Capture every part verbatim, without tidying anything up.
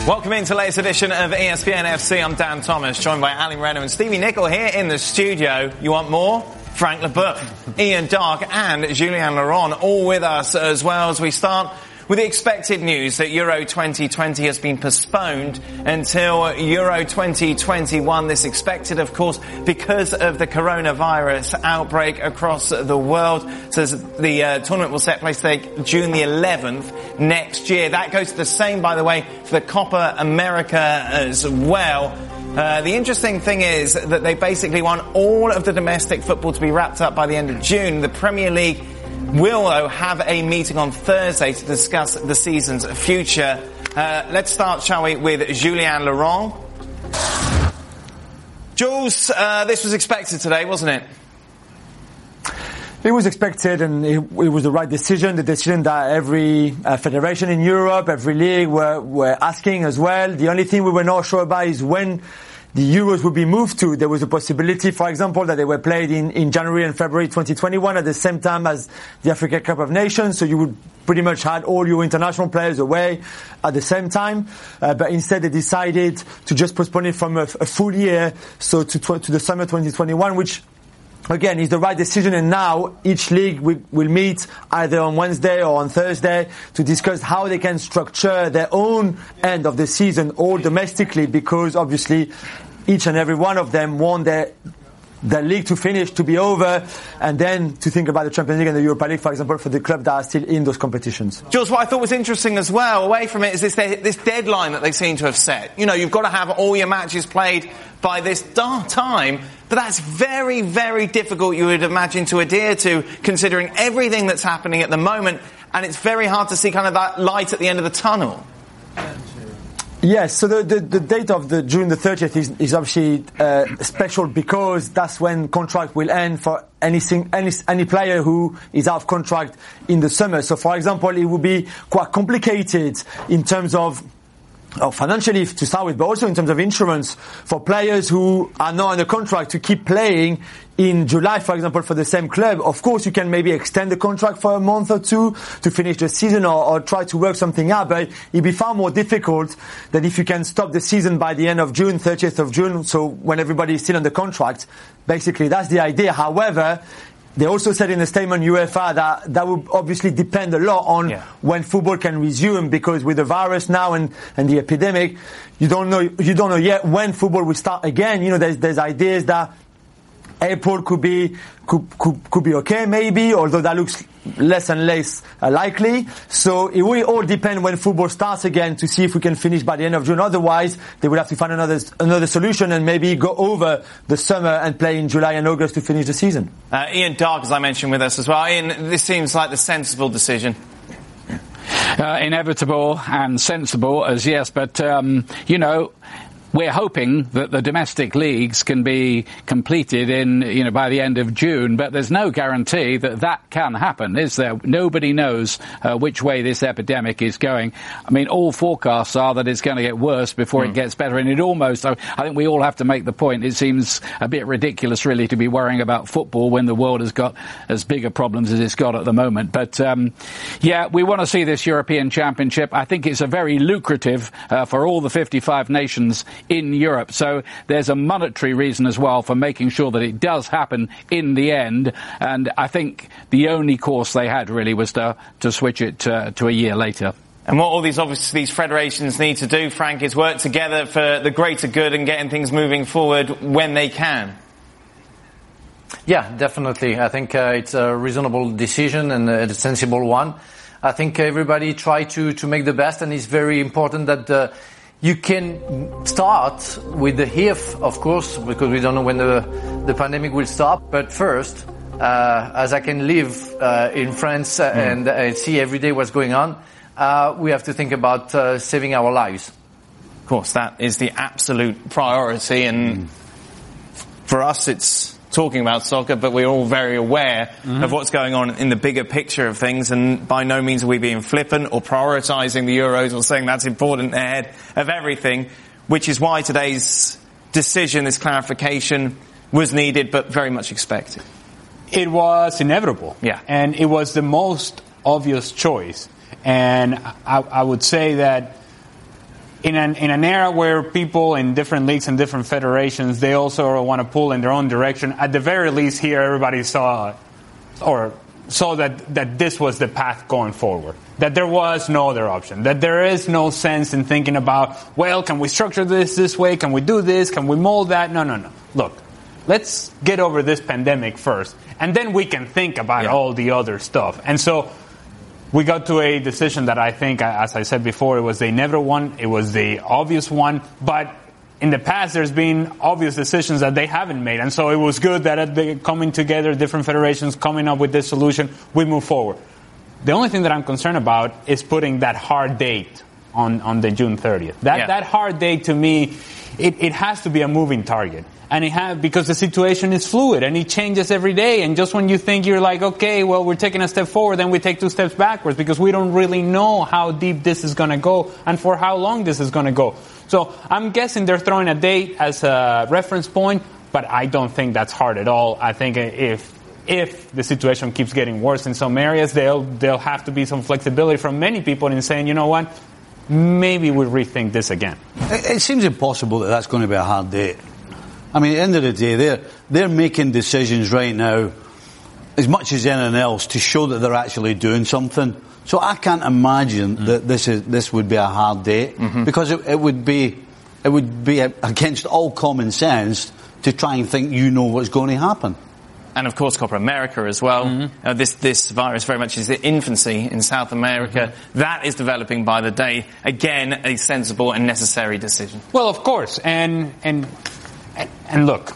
Welcome into the latest edition of E S P N F C. I'm Dan Thomas, joined by Ali Moreno and Stevie Nicol here in the studio. You want more? Frank Leboeuf, Ian Darke and Julien Laurent all with us as well as we start with the expected news that Euro twenty twenty has been postponed until Euro twenty twenty-one. This expected, of course, because of the coronavirus outbreak across the world. So the uh, tournament will set place take June the eleventh next year. That goes to the same, by the way, for the Copa America as well. Uh, the interesting thing is that they basically want all of the domestic football to be wrapped up by the end of June. The Premier League will, though, have a meeting on Thursday to discuss the season's future. Uh, let's start, shall we, with Julien Laurent. Jules, uh, this was expected today, wasn't it? It was expected, and it, it was the right decision, the decision that every uh, federation in Europe, every league were, were asking as well. The only thing we were not sure about is when the Euros would be moved to. There was a possibility, for example, that they were played in, in January and February twenty twenty-one at the same time as the Africa Cup of Nations, so you would pretty much had all your international players away at the same time. Uh, but instead they decided to just postpone it from a, a full year, so to, tw- to the summer twenty twenty-one, which again is the right decision. And now each league will, will meet either on Wednesday or on Thursday to discuss how they can structure their own end of the season, all domestically, because obviously each and every one of them want their the league to finish, to be over, and then to think about the Champions League and the Europa League, for example, for the clubs that are still in those competitions. Jules, what I thought was interesting as well, away from it, is this this deadline that they seem to have set. You know, you've got to have all your matches played by this dark time, but that's very, very difficult, you would imagine, to adhere to, considering everything that's happening at the moment, and it's very hard to see kind of that light at the end of the tunnel. Yes, so the, the, the date of the June the thirtieth is, is obviously uh, special because that's when contract will end for anything, any, any player who is out of contract in the summer. So, for example, it would be quite complicated in terms of Oh, financially to start with, but also in terms of insurance for players who are not under contract to keep playing in July, for example, for the same club. Of course, you can maybe extend the contract for a month or two to finish the season or, or try to work something out, but it'd be far more difficult than if you can stop the season by the end of June, thirtieth of June, so when everybody is still under contract. Basically, that's the idea. However, they also said in the statement, UEFA, that that would obviously depend a lot on yeah. when football can resume, because with the virus now and, and the epidemic, you don't know you don't know yet when football will start again. You know, there's there's ideas that April could be could could, could be okay, maybe, although that looks less and less uh, likely. So it will all depend when football starts again to see if we can finish by the end of June. Otherwise, they will have to find another another solution and maybe go over the summer and play in July and August to finish the season. Uh, Ian Darke, as I mentioned, with us as well. Ian, this seems like the sensible decision. Uh, inevitable and sensible as yes, but um, you know, we're hoping that the domestic leagues can be completed in, you know, by the end of June, but there's no guarantee that that can happen, is there? Nobody knows uh, which way this epidemic is going. I mean, all forecasts are that it's going to get worse before mm. it gets better, and it almost, I think we all have to make the point, it seems a bit ridiculous really to be worrying about football when the world has got as big a problems as it's got at the moment. But, um, yeah, we want to see this European Championship. I think it's a very lucrative uh, for all the fifty-five nations in Europe. So there's a monetary reason as well for making sure that it does happen in the end. And I think the only course they had really was to, to switch it to, to a year later. And what all these, obviously, these federations need to do, Frank, is work together for the greater good and getting things moving forward when they can. Yeah, definitely. I think uh, it's a reasonable decision and a sensible one. I think everybody try to, to make the best, and it's very important that uh, you can start with the if, of course, because we don't know when the, the pandemic will stop. But first, uh, as I can live uh, in France uh, mm. and uh, see every day what's going on, uh, we have to think about uh, saving our lives. Of course, that is the absolute priority. And mm. for us, it's talking about soccer, but we're all very aware mm-hmm. of what's going on in the bigger picture of things, and by no means are we being flippant or prioritising the Euros or saying that's important ahead of everything, which is why today's decision, this clarification, was needed but very much expected. It was inevitable. Yeah. And it was the most obvious choice. And I, I would say that in an in an era where people in different leagues and different federations, they also want to pull in their own direction. At the very least, here everybody saw, or saw that that this was the path going forward. That there was no other option. That there is no sense in thinking about, well, can we structure this this way? Can we do this? Can we mold that? No, no, no. Look, let's get over this pandemic first, and then we can think about yeah. all the other stuff. And so we got to a decision that I think, as I said before, it was the inevitable one. It was the obvious one. But in the past, there's been obvious decisions that they haven't made. And so it was good that they coming together, different federations coming up with this solution, we move forward. The only thing that I'm concerned about is putting that hard date on, on the June thirtieth. That, yeah. that hard date, to me, it, it has to be a moving target. And it have, because the situation is fluid and it changes every day. And just when you think you're like, okay, well, we're taking a step forward, then we take two steps backwards because we don't really know how deep this is going to go and for how long this is going to go. So I'm guessing they're throwing a date as a reference point, but I don't think that's hard at all. I think if if the situation keeps getting worse in some areas, they'll there'll have to be some flexibility from many people in saying, you know what, maybe we rethink this again. It, it seems impossible that that's going to be a hard date. I mean, at the end of the day, they're they're making decisions right now, as much as anything else, to show that they're actually doing something. So I can't imagine mm. that this is this would be a hard date mm-hmm. because it, it would be it would be against all common sense to try and think you know what's going to happen. And of course, Copa America as well. Mm-hmm. Uh, this this virus very much is the infancy in South America. Mm-hmm. That is developing by the day. Again, a sensible and necessary decision. Well, of course, and and and look,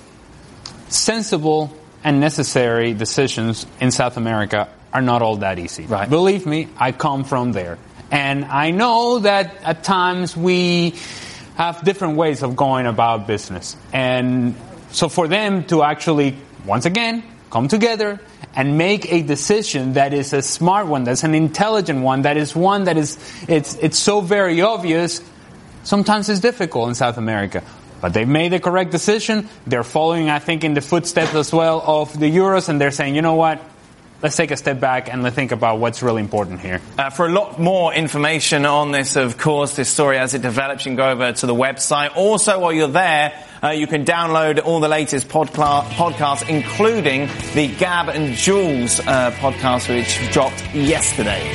sensible and necessary decisions in South America are not all that easy. Right. Believe me, I come from there, and I know that at times we have different ways of going about business, and so for them to actually, once again, come together and make a decision that is a smart one, that's an intelligent one, that is one that is, it's, it's so very obvious, sometimes it's difficult in South America. But they've made the correct decision. They're following, I think, in the footsteps as well of the Euros, and they're saying, you know what? Let's take a step back and let's think about what's really important here. Uh, for a lot more information on this, of course, this story as it develops, you can go over to the website. Also, while you're there, uh, you can download all the latest podca- podcasts, including the Gab and Jules uh, podcast, which dropped yesterday.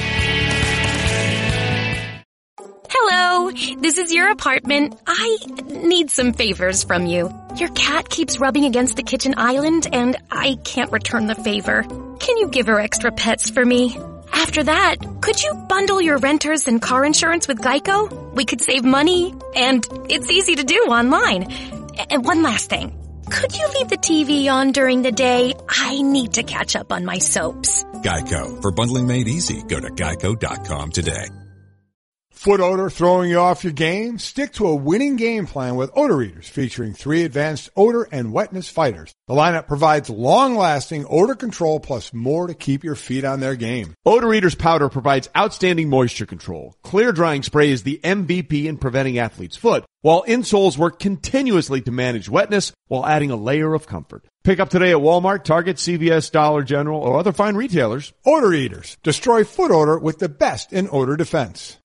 Hello, this is your apartment. I need some favors from you. Your cat keeps rubbing against the kitchen island, and I can't return the favor. Can you give her extra pets for me? After that, could you bundle your renters and car insurance with Geico? We could save money, and it's easy to do online. And one last thing. Could you leave the T V on during the day? I need to catch up on my soaps. Geico. For bundling made easy, go to geico dot com today. Foot odor throwing you off your game? Stick to a winning game plan with Odor Eaters, featuring three advanced odor and wetness fighters. The lineup provides long-lasting odor control plus more to keep your feet on their game. Odor Eaters powder provides outstanding moisture control. Clear drying spray is the M V P in preventing athlete's foot, while insoles work continuously to manage wetness while adding a layer of comfort. Pick up today at Walmart, Target, C V S, Dollar General, or other fine retailers. Odor Eaters. Destroy foot odor with the best in odor defense.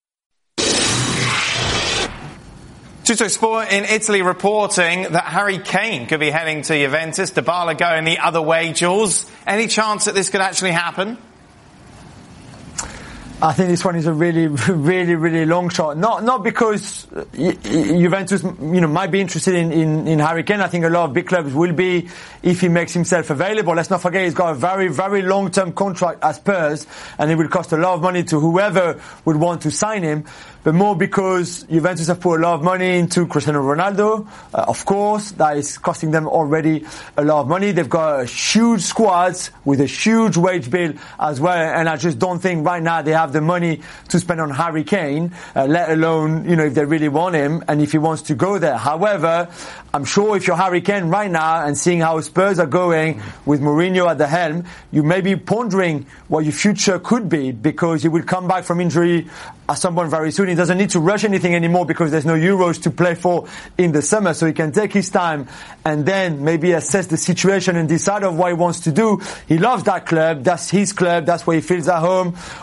Tuttosport in Italy reporting that Harry Kane could be heading to Juventus. Dybala going the other way. Jules, any chance that this could actually happen? I think this one is a really, really, really long shot. Not not because Juventus, you know, might be interested in, in, in Harry Kane. I think a lot of big clubs will be if he makes himself available. Let's not forget he's got a very, very long-term contract at Spurs, and it will cost a lot of money to whoever would want to sign him. But more because Juventus have put a lot of money into Cristiano Ronaldo. Uh, of course, that is costing them already a lot of money. They've got a huge squad with a huge wage bill as well, and I just don't think right now they have the money to spend on Harry Kane, uh, let alone, you know, if they really want him and if he wants to go there. However, I'm sure if you're Harry Kane right now and seeing how Spurs are going with Mourinho at the helm, you may be pondering what your future could be, because he will come back from injury at some point very soon. He doesn't need to rush anything anymore because there's no Euros to play for in the summer, so he can take his time and then maybe assess the situation and decide of what he wants to do. He loves that club. That's his club. That's where he feels at home. Obviously,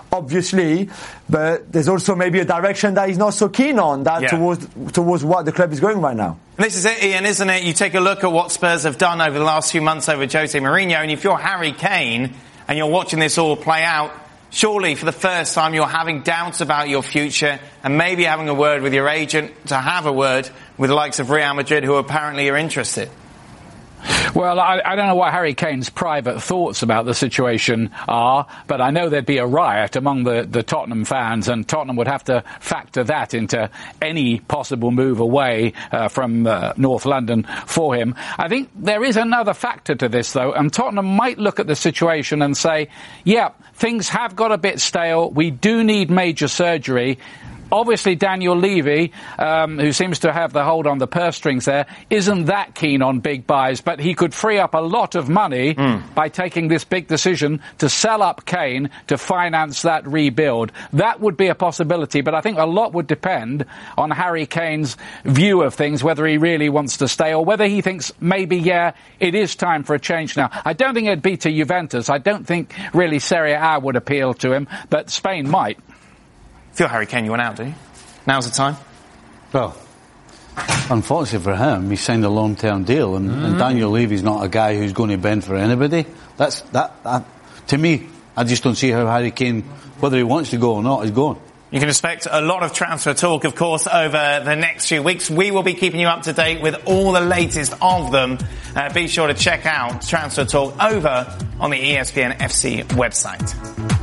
obviously, but there's also maybe a direction that he's not so keen on that yeah. towards towards what the club is going right now. And this is it, Ian, isn't it? You take a look at what Spurs have done over the last few months over Jose Mourinho, and if you're Harry Kane and you're watching this all play out, surely for the first time you're having doubts about your future and maybe having a word with your agent to have a word with the likes of Real Madrid, who apparently are interested. Well, I, I don't know what Harry Kane's private thoughts about the situation are, but I know there'd be a riot among the, the Tottenham fans, and Tottenham would have to factor that into any possible move away uh, from uh, North London for him. I think there is another factor to this, though, and Tottenham might look at the situation and say, yeah, things have got a bit stale, we do need major surgery. Obviously, Daniel Levy, um, who seems to have the hold on the purse strings there, isn't that keen on big buys, but he could free up a lot of money mm. by taking this big decision to sell up Kane to finance that rebuild. That would be a possibility, but I think a lot would depend on Harry Kane's view of things, whether he really wants to stay or whether he thinks maybe, yeah, it is time for a change now. I don't think it'd be to Juventus. I don't think really Serie A would appeal to him, but Spain might. If you're Harry Kane, you want out, do you? Now's the time? Well, unfortunately for him, he signed a long-term deal, and, mm. and Daniel Levy's not a guy who's going to bend for anybody. That's that, that. To me, I just don't see how Harry Kane, whether he wants to go or not, is going. You can expect a lot of transfer talk, of course, over the next few weeks. We will be keeping you up to date with all the latest of them. Uh, be sure to check out Transfer Talk over on the E S P N F C website.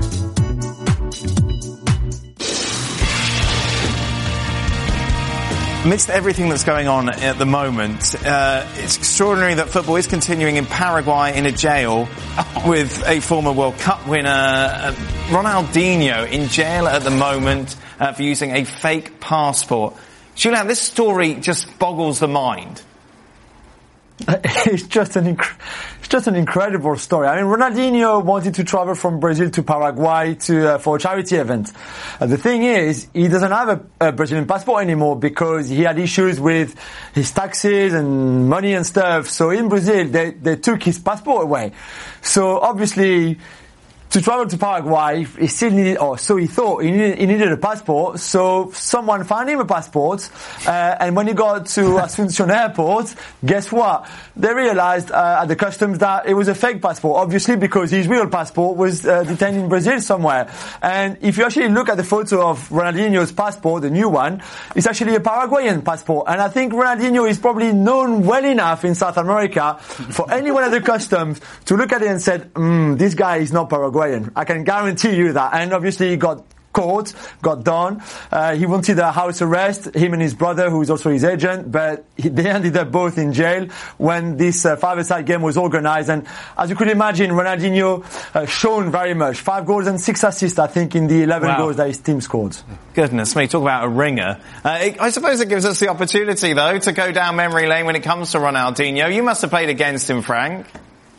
Amidst everything that's going on at the moment, uh, it's extraordinary that football is continuing in Paraguay in a jail with a former World Cup winner, uh, Ronaldinho, in jail at the moment uh, for using a fake passport. Julian, this story just boggles the mind. It's just an inc- it's just an incredible story. I mean, Ronaldinho wanted to travel from Brazil to Paraguay to uh, for a charity event. Uh, the thing is, he doesn't have a, a Brazilian passport anymore because he had issues with his taxes and money and stuff. So in Brazil, they they took his passport away. So obviously, to travel to Paraguay, he still needed, or so he thought, he needed, he needed a passport. So someone found him a passport, uh, and when he got to Asunción Airport, guess what? They realized uh, at the customs that it was a fake passport, obviously because his real passport was uh, detained in Brazil somewhere. And if you actually look at the photo of Ronaldinho's passport, the new one, it's actually a Paraguayan passport. And I think Ronaldinho is probably known well enough in South America for anyone at the customs to look at it and said, mm, this guy is not Paraguayan. I can guarantee you that. And obviously he got caught, got done. Uh, he wanted a house arrest, him and his brother, who is also his agent, but he, they ended up both in jail when this uh, five-a-side game was organized. And as you could imagine, Ronaldinho uh, shone very much. Five goals and six assists, I think, in the eleven wow. goals that his team scored. Goodness me, talk about a ringer. Uh, it, I suppose it gives us the opportunity, though, to go down memory lane when it comes to Ronaldinho. You must have played against him, Frank.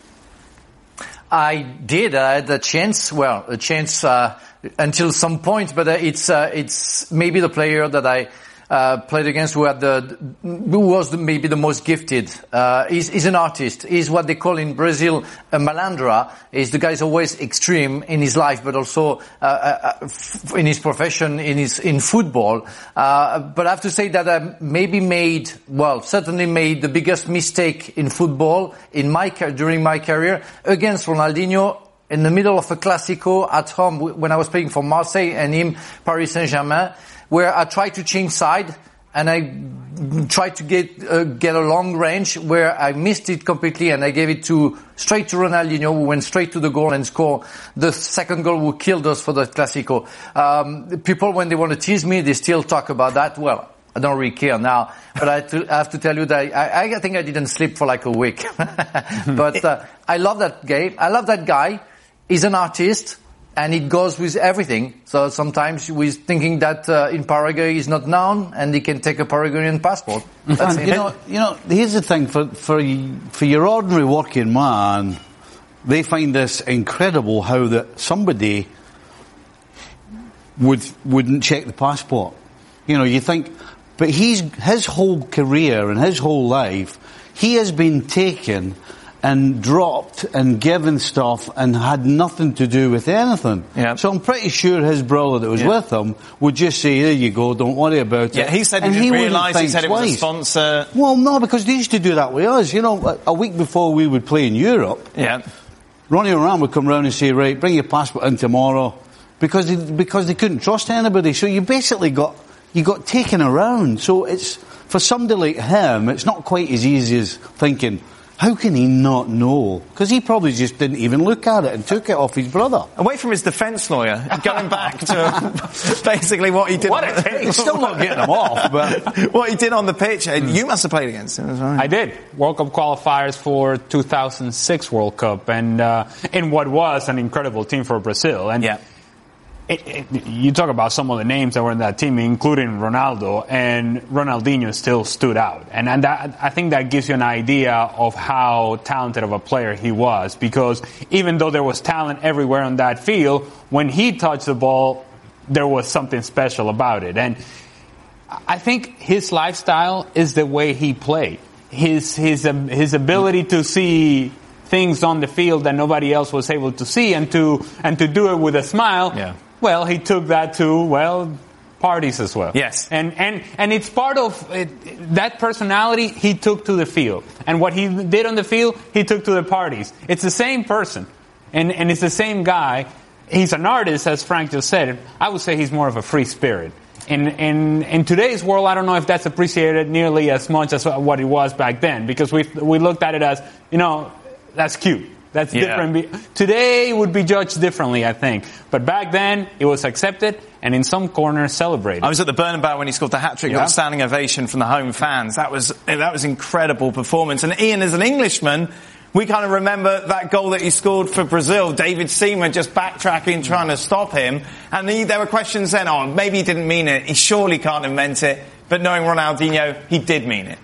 I did. I had a chance. Well, a chance uh, until some point, but uh, it's uh, it's maybe the player that I uh, played against who had the who was the, maybe the most gifted. Uh, he's, he's an artist. He's what they call in Brazil a malandra. He's the guy's always extreme in his life, but also uh, uh, f- in his profession, in his in football. Uh, but I have to say that I maybe made, well, certainly made the biggest mistake in football in my during my career against Ronaldinho. In the middle of a Clásico at home when I was playing for Marseille and him, Paris Saint-Germain, where I tried to change side and I tried to get uh, get a long range where I missed it completely and I gave it to straight to Ronaldinho, who went straight to the goal and scored the second goal who killed us for the Clásico. Um, people, when they want to tease me, they still talk about that. Well, I don't really care now, but I have to, I have to tell you that I, I think I didn't sleep for like a week. But uh, I love that game. I love that guy. He's an artist, and it goes with everything. So sometimes we're thinking that uh, in Paraguay he's not known, and he can take a Paraguayan passport. That's and, you know, you know. Here's the thing: for for for your ordinary working man, they find this incredible how that somebody would wouldn't check the passport. You know, you think, but he's his whole career and his whole life, he has been taken and dropped and given stuff and had nothing to do with anything. Yeah. So I'm pretty sure his brother that was yeah. with him would just say, there you go, don't worry about yeah, it. Yeah, he said and he he didn't realise, he said it was twice. a sponsor. Well, no, because they used to do that with us. You know, a week before we would play in Europe, yeah. Ronnie O'Ran would come round and say, right, bring your passport in tomorrow, because they, because they couldn't trust anybody. So you basically got, you got taken around. So it's, for somebody like him, it's not quite as easy as thinking, how can he not know? Because he probably just didn't even look at it and took it off his brother. Away from his defence lawyer, going back to basically what he did. What a case. Still not getting him off, but what he did on the pitch. Mm. You must have played against him as well. I did. World Cup qualifiers for two thousand six World Cup, and uh, in what was an incredible team for Brazil. And yeah. It, it, you talk about some of the names that were in that team, including Ronaldo, and Ronaldinho still stood out. And, and that, I think that gives you an idea of how talented of a player he was, because even though there was talent everywhere on that field, when he touched the ball, there was something special about it. And I think his lifestyle is the way he played. His, his, um, his ability to see things on the field that nobody else was able to see, and to, and to do it with a smile. Yeah. Well, he took that to, well, parties as well. Yes. And, and, and it's part of it, that personality he took to the field. And what he did on the field, he took to the parties. It's the same person. And, and it's the same guy. He's an artist, as Frank just said. I would say he's more of a free spirit. In, in, in today's world, I don't know if that's appreciated nearly as much as what it was back then. Because we, we looked at it as, you know, that's cute. That's yeah. different. Today it would be judged differently, I think. But back then, it was accepted, and in some corners celebrated. I was at the Bernabeu when he scored the hat-trick, yeah. got a standing ovation from the home fans. That was, that was incredible performance. And Ian, as an Englishman, we kind of remember that goal that he scored for Brazil. David Seaman just backtracking, trying to stop him. And he, there were questions then, oh, maybe he didn't mean it. He surely can't have meant it. But knowing Ronaldinho, he did mean it.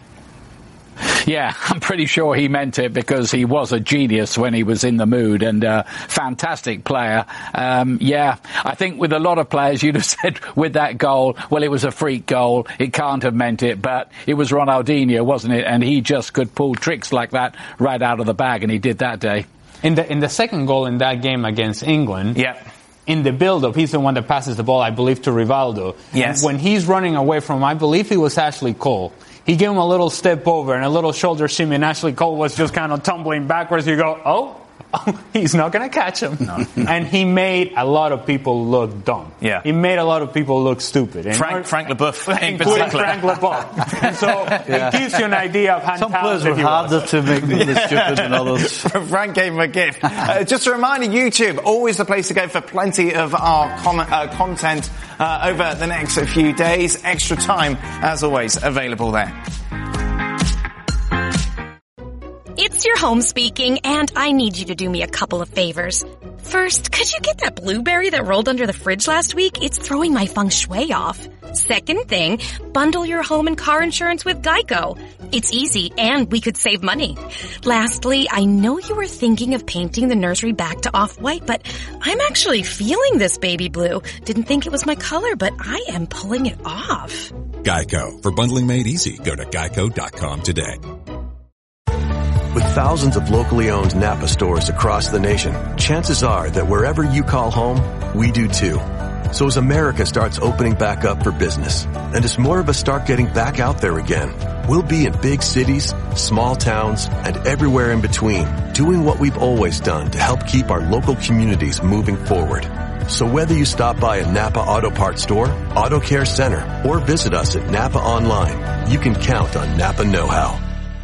Yeah, I'm pretty sure he meant it, because he was a genius when he was in the mood, and a fantastic player. Um, yeah, I think with a lot of players, you'd have said with that goal, well, it was a freak goal. It can't have meant it, but it was Ronaldinho, wasn't it? And he just could pull tricks like that right out of the bag, and he did that day. In the, in the second goal in that game against England, yeah. in the build-up, he's the one that passes the ball, I believe, to Rivaldo. Yes. And when he's running away from him, I believe it was Ashley Cole. He gave him a little step over and a little shoulder shimmy, and Ashley Cole was just kind of tumbling backwards. You go, oh, he's not going to catch him. No. And he made a lot of people look dumb. Yeah. He made a lot of people look stupid. And Frank, Frank Leboeuf, in including particular. Frank Leboeuf. And so yeah. it gives you an idea of how some players talented were he harder was. to make them stupid than others. Frank gave him a gift. Uh, just a reminder, YouTube, always the place to go for plenty of our com- uh, content uh, over the next few days. Extra time, as always, available there. It's your home speaking, and I need you to do me a couple of favors. First, could you get that blueberry that rolled under the fridge last week? It's throwing my feng shui off. Second thing, bundle your home and car insurance with Geico. It's easy, and we could save money. Lastly, I know you were thinking of painting the nursery back to off-white, but I'm actually feeling this baby blue. Didn't think it was my color, but I am pulling it off. Geico. For bundling made easy, go to geico dot com today. With thousands of locally owned Napa stores across the nation, chances are that wherever you call home, we do too. So as America starts opening back up for business, and as more of us start getting back out there again, we'll be in big cities, small towns, and everywhere in between, doing what we've always done to help keep our local communities moving forward. So whether you stop by a Napa Auto Parts store, Auto Care Center, or visit us at Napa Online, you can count on Napa Know-How.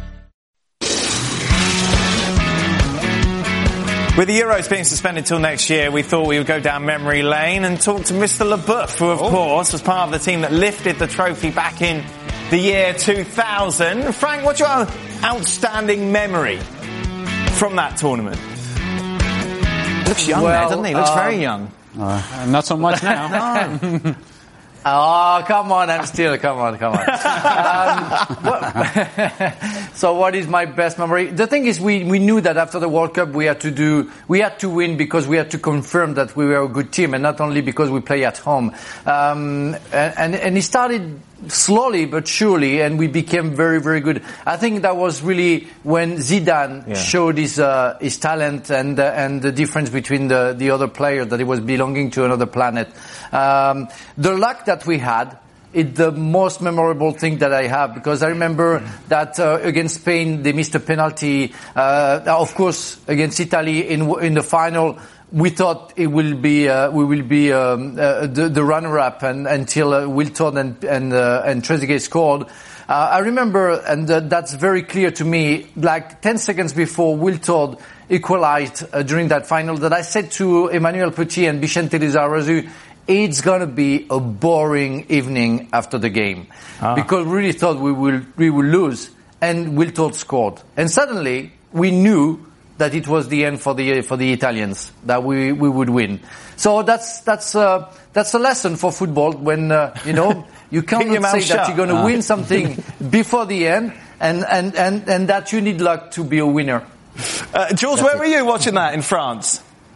With the Euros being suspended till next year, we thought we would go down memory lane and talk to Mister Leboeuf, who, of oh. course, was part of the team that lifted the trophy back in the year two thousand. Frank, what's your outstanding memory from that tournament? Looks young well, there, doesn't he? Looks uh, very young. Uh, not so much now. no. Oh, come on, I'm still, come on, come on. um, what, So what is my best memory? The thing is, we, we knew that after the World Cup we had to do, we had to win because we had to confirm that we were a good team, and not only because we play at home. Um, and, and, and it started slowly but surely, and we became very, very good. I think that was really when Zidane yeah. showed his uh, his talent and uh, and the difference between the the other player, that he was belonging to another planet. Um, the luck that we had. It's the most memorable thing that I have, because I remember that uh, against Spain they missed a penalty. Uh, of course, against Italy in in the final, we thought it will be uh, we will be um, uh, the, the runner-up, and until uh, Wiltord and and uh, and Trezeguet scored. Uh, I remember, and uh, that's very clear to me. Like ten seconds before Wiltord equalized uh, during that final, that I said to Emmanuel Petit and Vicente Lizarazu, it's going to be a boring evening after the game. Ah. Because we really thought we will we will lose, and Wiltord scored. And suddenly we knew that it was the end for the for the Italians, that we, we would win. So that's that's uh, that's a lesson for football, when uh, you know you cannot say shut. that you're going to ah. win something before the end, and, and, and, and that you need luck to be a winner. Uh, Jules, that's where it. were you watching that in France?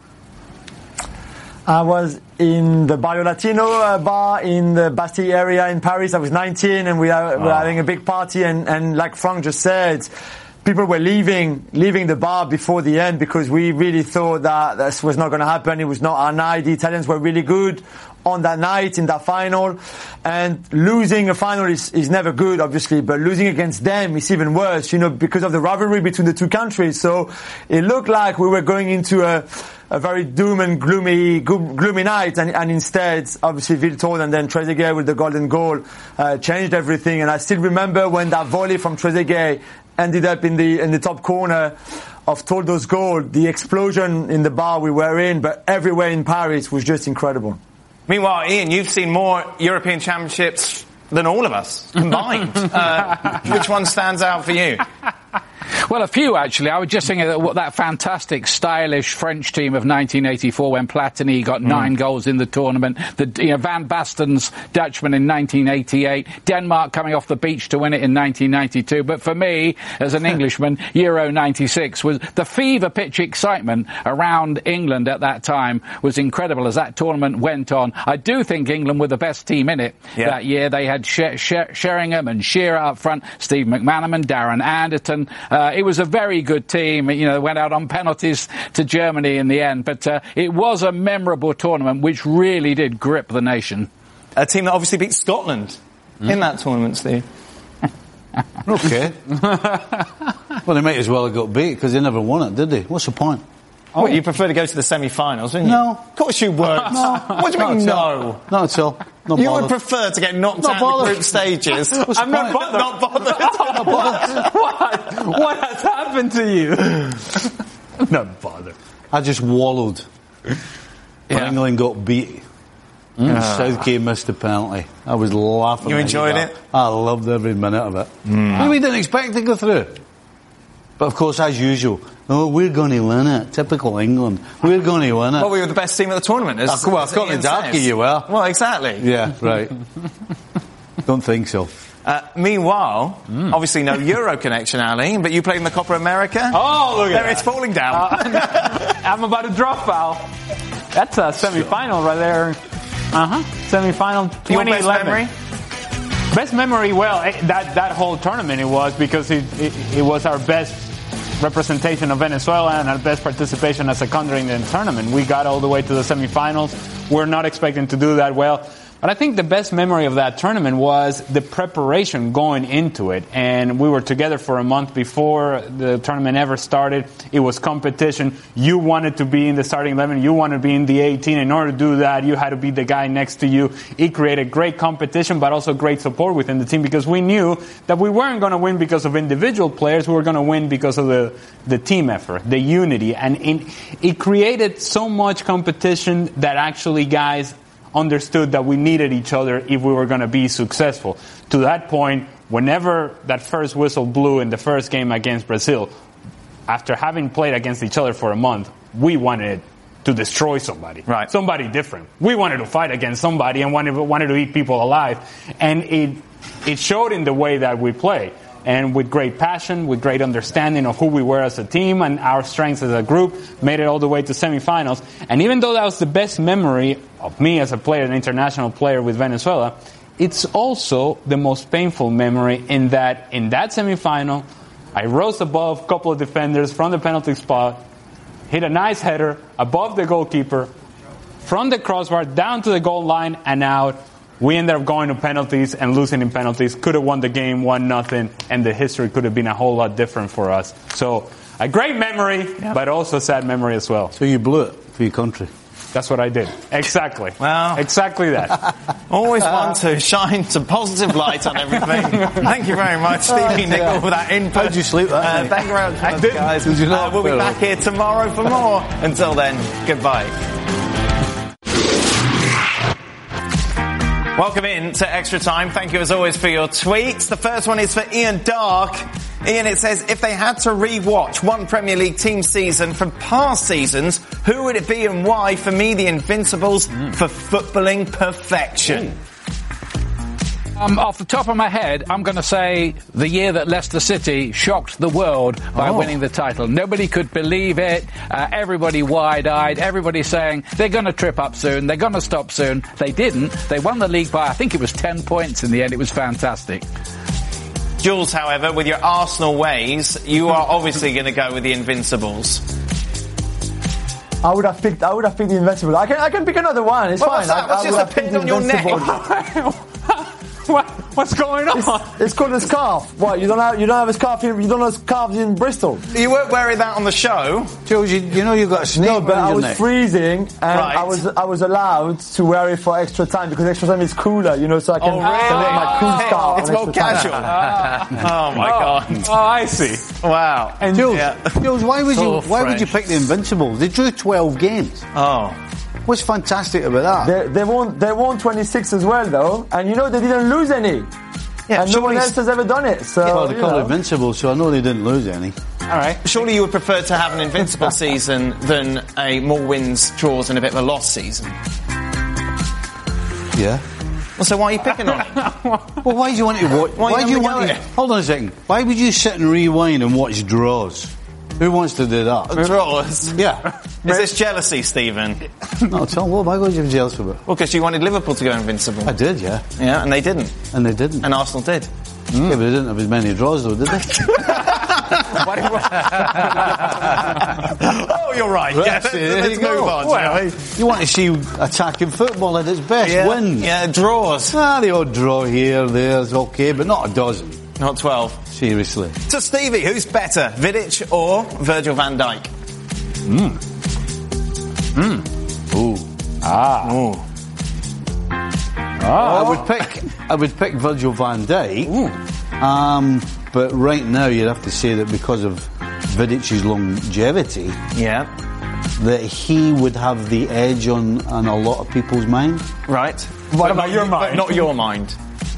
I was in the Barrio Latino uh, bar in the Bastille area in Paris. I was nineteen, and we were, oh. we were having a big party, and, and like Frank just said, people were leaving leaving the bar before the end, because we really thought that this was not going to happen. It was not our night. The Italians were really good on that night in that final, and losing a final is, is never good, obviously, but losing against them is even worse, you know, because of the rivalry between the two countries. So it looked like we were going into a a very doom and gloomy, gloomy night, and, and instead, obviously, Wiltord and then Trezeguet with the golden goal uh, changed everything. And I still remember when that volley from Trezeguet ended up in the in the top corner of Toldo's goal. The explosion in the bar we were in, but everywhere in Paris, was just incredible. Meanwhile, Ian, you've seen more European Championships than all of us combined. uh, which one stands out for you? Well, a few, actually. I was just thinking that that fantastic, stylish French team of nineteen eighty-four, when Platini got mm. nine goals in the tournament. The, you know, Van Basten's Dutchman in nineteen eighty-eight. Denmark coming off the beach to win it in nineteen ninety-two. But for me, as an Englishman, Euro ninety-six was the fever pitch excitement around England at that time was incredible as that tournament went on. I do think England were the best team in it yeah. that year. They had Sh- Sh- Sheringham and Shearer up front, Steve McManaman, Darren Anderton. Uh, it was a very good team. You know, went out on penalties to Germany in the end. But uh, it was a memorable tournament which really did grip the nation. A team that obviously beat Scotland mm. in that tournament, Steve. Okay. Well, they might as well have got beat, because they never won it, did they? What's the point? Oh, well, you prefer to go to the semi-finals, wouldn't you? No. Of course you weren't. No. What do you mean, no? Not at all. Not you bothered. would prefer to get knocked Not out bothered. in the group stages. I'm not bothered. Not bothered. Not bothered. What? What has happened to you? Not bothered. I just wallowed. Yeah. England got beat. Mm. And Southgate missed the penalty. I was laughing. You enjoyed it? I loved every minute of it. Mm. Well, we didn't expect to go through. But of course, as usual, oh, we're going to win it. Typical England. We're going to win it. Well, we were the best team at the tournament. As, oh, well, Scotland Darky, you were. Well, exactly. Yeah, right. Don't think so. Uh, meanwhile, mm. obviously no Euro connection, Ali, but you played in the Copa America. Oh, look at there that. It's falling down. Uh, I'm about to draw foul. That's a semi-final right there. Uh-huh. Semi-final twenty eleven. Your best memory? Best memory, well, it, that, that whole tournament it was, because it, it, it was our best representation of Venezuela and our best participation as a country in the tournament. We got all the way to the semifinals. We're not expecting to do that well. But I think the best memory of that tournament was the preparation going into it. And we were together for a month before the tournament ever started. It was competition. You wanted to be in the starting eleven. You wanted to be in the eighteen. In order to do that, you had to be the guy next to you. It created great competition, but also great support within the team, because we knew that we weren't going to win because of individual players. We were going to win because of the, the team effort, the unity. And it, it created so much competition that actually guys understood that we needed each other if we were going to be successful. To that point, whenever that first whistle blew in the first game against Brazil, after having played against each other for a month, we wanted to destroy somebody. Right. Somebody different. We wanted to fight against somebody and wanted, wanted to eat people alive. And it, it showed in the way that we play. and with great passion, with great understanding of who we were as a team and our strengths as a group, made it all the way to semifinals. And even though that was the best memory of me as a player, an international player with Venezuela, it's also the most painful memory in that in that semifinal, I rose above a couple of defenders from the penalty spot, hit a nice header above the goalkeeper, from the crossbar down to the goal line and out. We ended up going to penalties and losing in penalties. Could have won the game one nothing, and the history could have been a whole lot different for us. So a great memory, yep. but also a sad memory as well. So you blew it for your country. That's what I did. Exactly. Well, exactly that. Always want to shine some positive light on everything. Thank you very much, Stevie Nicol, for that input. How did you sleep that uh, night? Thank you very much, guys. Did you not uh, we'll be back here tomorrow for more. Until then, goodbye. Welcome in to Extra Time. Thank you as always for your tweets. The first one is for Ian Dark. Ian, it says, if they had to re-watch one Premier League team season from past seasons, who would it be and why? For me, the Invincibles mm. for footballing perfection. Ooh. Um, off the top of my head, I'm going to say the year that Leicester City shocked the world by oh. winning the title. Nobody could believe it. Uh, everybody wide-eyed. Everybody saying they're going to trip up soon. They're going to stop soon. They didn't. They won the league by, I think it was ten points in the end. It was fantastic. Jules, however, with your Arsenal ways, you are obviously going to go with the Invincibles. I would have picked. I would have picked the Invincibles. I can. I can pick another one. It's well, fine. What's that? What's I, I just a pin on your neck? What? What's going on? It's, it's called a scarf. What? You don't have? You don't have a scarf here? You don't have scarves in Bristol? You weren't wearing that on the show, Jules. You, you know you've got a snake. No, but I was neck. freezing, and right. I was I was allowed to wear it for extra time because extra time is cooler, you know. So I can oh, really? wear my cool hey, scarf. It's more casual. oh my oh, god! Oh, I see. Wow. And Jules, yeah. Jules, why would so you? Why fresh. would you pick the Invincibles? They drew twelve games. Oh. What's fantastic about They, that? they won. They won twenty-six as well, though, and you know they didn't lose any. Yeah, and no one else has ever done it. So, well, they call know. it Invincible, so I know they didn't lose any. All right. Surely you would prefer to have an invincible season than a more wins, draws, and a bit of a loss season. Yeah. Well, so why are you picking on it? Well, why do you want to watch? Why, why do you want to? Hold on a second. Why would you sit and rewind and watch draws? Who wants to do that? Draws? Yeah. Is this jealousy, Stephen? No, Tom, what am I going to be jealous about? Well, because you wanted Liverpool to go invincible. I did, yeah. Yeah, and they didn't. And they didn't. And Arsenal did. Mm. Yeah, but they didn't have as many draws, though, did they? Oh, you're right. Yeah, let's, let's move on. Well, you want to see attacking football at its best, yeah. wins. Yeah, draws. Ah, the odd draw here, there's okay, but not a dozen. Not twelve. Seriously. So, Stevie, who's better, Vidic or Virgil van Dijk? Mm. Mm. Ooh. Ah. Ooh. Ah. I would pick. I would pick Virgil van Dijk. Ooh. Um, but right now, you'd have to say that because of Vidic's longevity, yeah, that he would have the edge on, on a lot of people's mind. Right. What about your mind? Not your mind.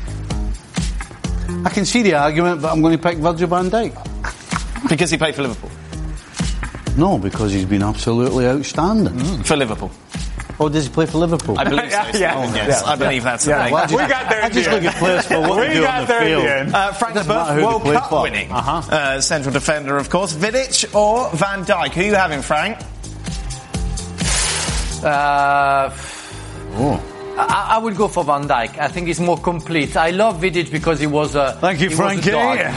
I can see the argument, but I'm going to pick Virgil van Dijk. Because he played for Liverpool? No, because he's been absolutely outstanding. Mm. For Liverpool? Oh, does he play for Liverpool? I believe so. yeah, oh, yeah, yes, yeah, I believe yeah. that's yeah. the thing. Well, we got there. I just look at players for what they do on the field. Uh, Frank Leboeuf, World Cup for. winning uh-huh. uh, central defender, of course. Vidic or Van Dijk? Who are you having, Frank? Uh, oh. I, I would go for Van Dijk. I think he's more complete. I love Vidic because he was a. Thank you, Frankie.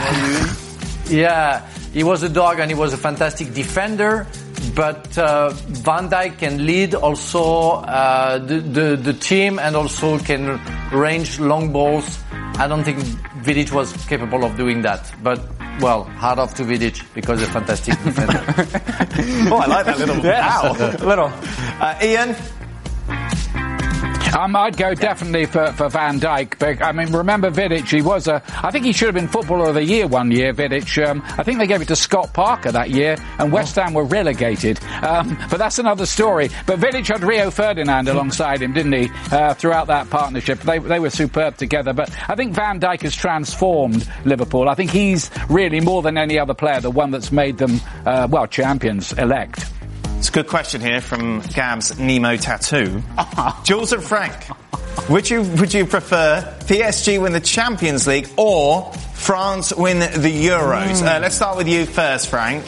Yeah, he was a dog and he was a fantastic defender. But uh, Van Dijk can lead also uh, the, the the team and also can range long balls. I don't think Vidic was capable of doing that. But well, hard off to Vidic because he's a fantastic defender. Oh, I like that little. Yeah, Ow. little. Uh, Ian. Um, I'd go definitely for, for Van Dijk. But, I mean, remember Vidic, he was a, I think he should have been Footballer of the Year one year, Vidic. Um, I think they gave it to Scott Parker that year, and West Ham were relegated. Um, but that's another story. But Vidic had Rio Ferdinand alongside him, didn't he, uh, throughout that partnership. They, they were superb together. But I think Van Dijk has transformed Liverpool. I think he's really, more than any other player, the one that's made them, uh, well, champions elect. It's a good question here from Gab's Nemo Tattoo. Jules and Frank, would you would you prefer P S G win the Champions League or France win the Euros? Mm. Uh, let's start with you first, Frank.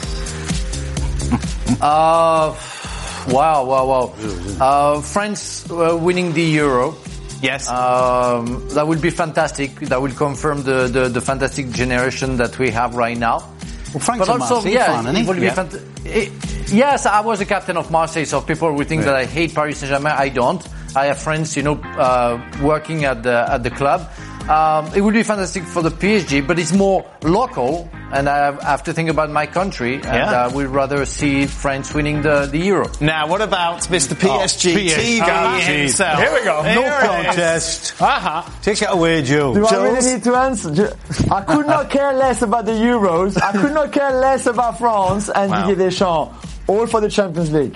Uh, wow, wow, wow. Uh, France uh, winning the Euro. Yes. Um, that would be fantastic. That would confirm the, the, the fantastic generation that we have right now. Well, Frank's but a also, Marseille yeah, fan, isn't he? it would be Yeah. fant- it, yes, I was a captain of Marseille, so people would think Yeah. that I hate Paris Saint-Germain. I don't. I have friends, you know, uh, working at the at the club. Um, it would be fantastic for the P S G, but it's more local, and I have, I have to think about my country, and Yeah. uh, we'd rather see France winning the, the Euro. Now, what about Mister P S G P S G. T V Ah, himself? Here we go. Here No it is. contest. Uh-huh. Take it away, Joe. Do I really Jules? need to answer? Ju- I could not care less about the Euros. I could not care less about France and Wow. Didier Deschamps. All for the Champions League.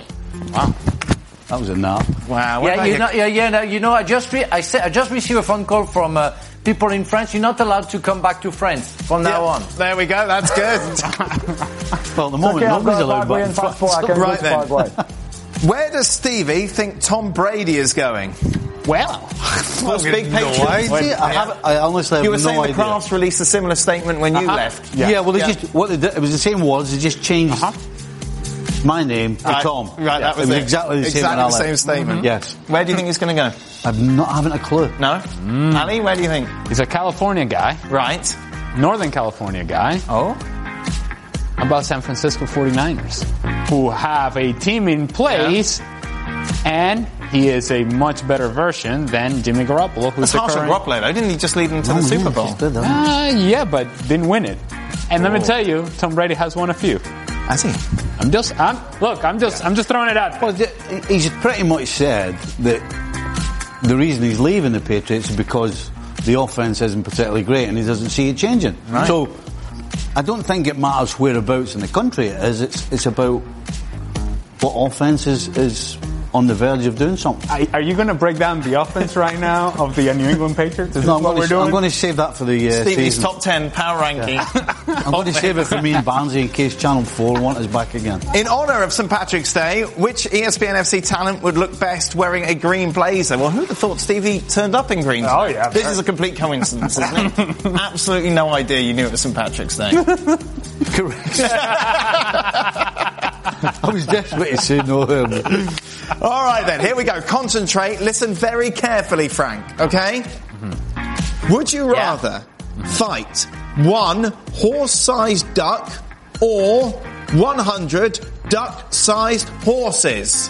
That was a nap. Wow. What Yeah, about you you? know, yeah, yeah. No, you know, I just re- I, say, I just received a phone call from uh, people in France. You're not allowed to come back to France from now Yeah, on. There we go. That's good. Well, at the moment, Okay, I've nobody's got a allowed back in Paraguayan passport. I France. can Right go to then. Paraguay. Where does Stevie think Tom Brady is going? Well, Those big No Patriots. idea. I, have, I honestly have You were no saying idea. the Crafts released a similar statement when you Uh-huh. left. Yeah, well, they Yeah. just what they did, it was the same words. They just changed Uh-huh. my name to Right, Tom. Right, that was it was it. exactly the same. Exactly when I the same left. statement. Yes, Where do you think he's going to go? I'm not having a clue. No? Ali, where do you think? he's a California guy, Right. Northern California guy. Oh? How about San Francisco forty-niners, who have a team in place, and he is a much better version than Jimmy Garoppolo, who's That's the harsh on current... Garoppolo, though. Didn't he just lead them to Oh, the yeah, Super Bowl? just did that. Uh, yeah, but didn't win it. And Oh. let me tell you, Tom Brady has won a few. Has he? I'm just, I'm, look, I'm just, I'm just throwing it out. Well, th- he's pretty much said that the reason he's leaving the Patriots is because the offense isn't particularly great and he doesn't see it changing. Right. So I don't think it matters whereabouts in the country it is. It's it's about what offense is, is on the verge of doing something. Are, are you going to break down the offense right now of the uh, New England Patriots? Is No, this I'm what going, we're to, I'm doing? going to save that for the uh, Stevie's season. top ten power ranking. I'm going to save it for me and Barnsley in case Channel four want us back again. In honour of Saint Patrick's Day, which E S P N F C talent would look best wearing a green blazer? Well, who'd have thought Stevie turned up in green? Oh, yeah, This very. is a complete coincidence, isn't it? Absolutely no idea you knew it was Saint Patrick's Day. Correct. I was desperate to say no. Um, All right, then. Here we go. Concentrate. Listen very carefully, Frank. Okay? Mm-hmm. Would you rather fight one horse-sized duck or one hundred duck-sized horses?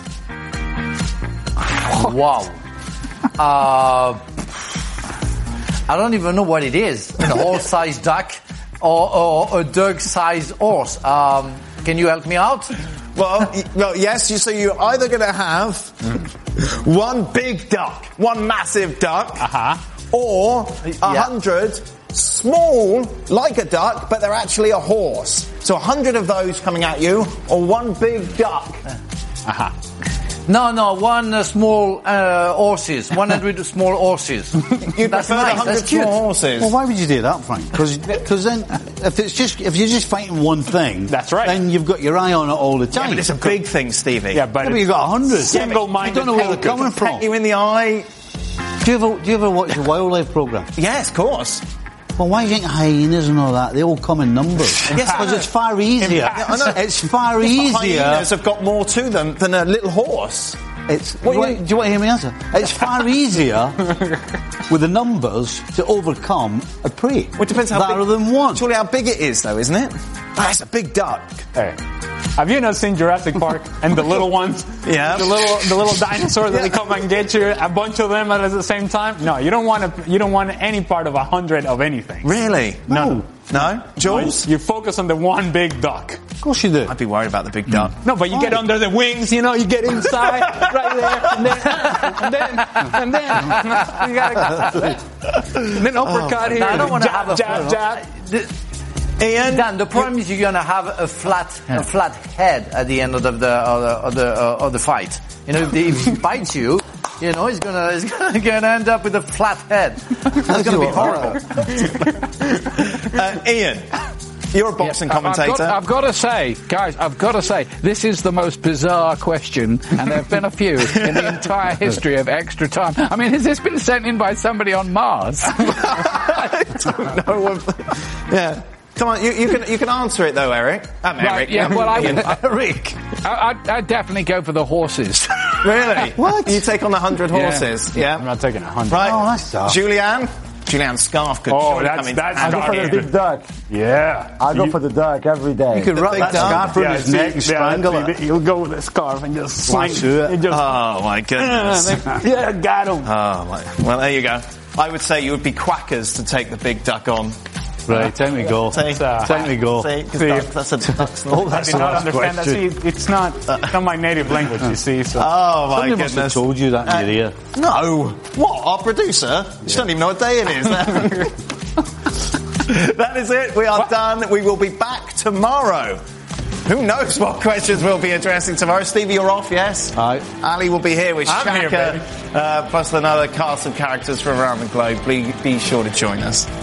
Wow. Uh, I don't even know what it is. A horse-sized duck or, or a dog-sized horse. Um, can you help me out? Well, y- well, yes. You, so you're either going to have one big duck, one massive duck, Uh-huh. or a Yeah. hundred small, like a duck, but they're actually a horse. So a hundred of those coming at you, or one big duck. Uh-huh. No, no, one uh, small uh, horses. one hundred small horses. You That's prefer the nice. hundred That's cute. small horses? well, why would you do that, Frank? Because then, if it's just if you're just fighting one thing, That's right. then you've got your eye on it all the yeah, time. but it's a big thing, Stevie. Yeah, but Yeah, but it's you've got a hundred. single-minded You don't know where they're focus. coming from. Peck you in the eye. Do you ever do you ever watch the wildlife program? Yes, of course. Well, why do you think hyenas and all that? They all come in numbers. Yes, I because know. it's far easier. Yeah, I know. It's far But easier. hyenas have got more to them than a little horse. It's, What do, you you- want, do you want to hear me answer? It's far easier with the numbers to overcome a prey. Well, it depends how rather big, than one. Surely how big it is, though, isn't it? That's a big duck. Hey. Have you not seen Jurassic Park and the little ones? Yeah. The little the little dinosaurs that they come and get you, a bunch of them at the same time? No, you don't want to you don't want any part of a hundred of anything. Really? No. No? Jules? You focus on the one big duck. Of course you do. I'd be worried about the big duck. No, but you get under the wings, you know, you get inside, right there, and then, and then, and then, you gotta, and then uppercut here. No, I don't want to jab, have a jab, jab. The- Ian? Dan, the problem is you're gonna have a flat, a flat head at the end of the of the of the, uh, of the fight. You know, if, the, if he bites you, you know, he's gonna he's gonna, gonna end up with a flat head. That's gonna be horrible. Uh, Ian, You're a boxing Yeah, commentator. I've got, I've got to say, guys, I've got to say, this is the most bizarre question, and there have been a few in the entire history of Extra Time. I mean, has this been sent in by somebody on Mars? I don't know. Yeah. Come on, you, you can you can answer it though, Eric. I'm Right, Eric. yeah, well, I would- Eric. I, I'd, I'd definitely go for the horses. Really? What? You take on the hundred horses? Yeah. I'm not taking a hundred. Right. Oh, that's tough. Julianne. Julianne's scarf could Oh, surely that's- come in that's handy I go for the here. big duck. Yeah. I go You- for the duck every day. You could wrap big that dog. scarf around Yeah, his see, neck and yeah, strangle see, it. He'll go with a scarf and just sling Lasso it. and just, Oh my goodness. yeah, got him. Oh my. Well, there you go. I would say you would be quackers to take the big duck on. Right, time to go. See? Time to go. See? 'Cause See. duck- that's a duck's Oh, not. that's I did the not last understand that. See, question. it's not, it's not my native language, you see. So. Oh my Somebody must have goodness. told you that in your ear. No. What? Our producer? She doesn't even know what day it is. That is it. We are done. We will be back tomorrow. Who knows what questions we'll be addressing tomorrow? Stevie, you're off, yes? Aye. Ali will be here with I'm here, Shaka, baby. uh, plus another cast of characters from around the globe. Be, be sure to join us.